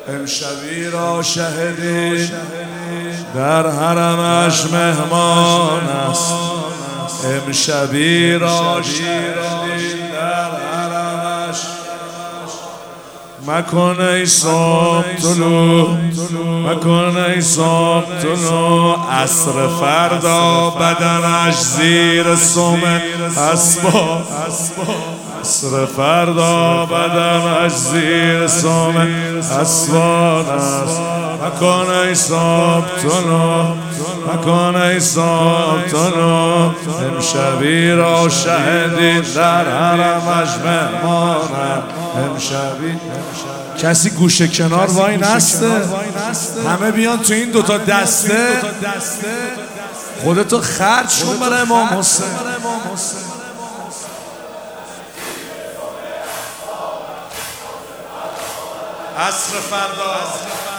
امشبی را شهدی در حرمش مهمان است. امشبی را شهدی در حرمش مکن ای صبح طلوع، مکن ای صبح طلوع. عصر فردا بدنش زیر سم اسباب، عصر فردا بدنش زیر سم اسبان است. مکن ای صبح طلوع، مکن ای صبح طلوع. امشبی را شهدی در حرمش مهمانم. امشبی کسی گوشه کنار وای نسته، همه بیان تو این دوتا دسته. خودتو خرج کن برای امام حسین. عصر فردا